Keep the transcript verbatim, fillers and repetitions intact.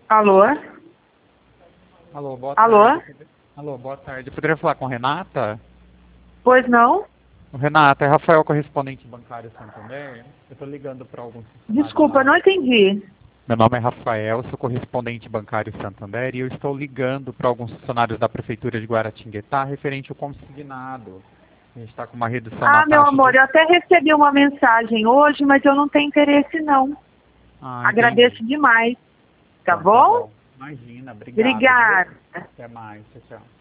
Alô? Alô, boa Alô? tarde. Alô, boa tarde. Eu poderia falar com Renata? Pois não? Renata, é Rafael, correspondente bancário Santander. Eu estou ligando para alguns funcionários Desculpa, da... não entendi. Meu nome é Rafael, sou correspondente bancário Santander e eu estou ligando para alguns funcionários da Prefeitura de Guaratinguetá referente ao consignado. A gente está com uma redução na Ah, meu taxa amor, de... eu até recebi uma mensagem hoje, mas eu não tenho interesse não. Ah, entendi. Agradeço demais. Tá Então, tá bom? bom. Imagina, obrigado, viu? Obrigada. Até mais, tchau, tchau.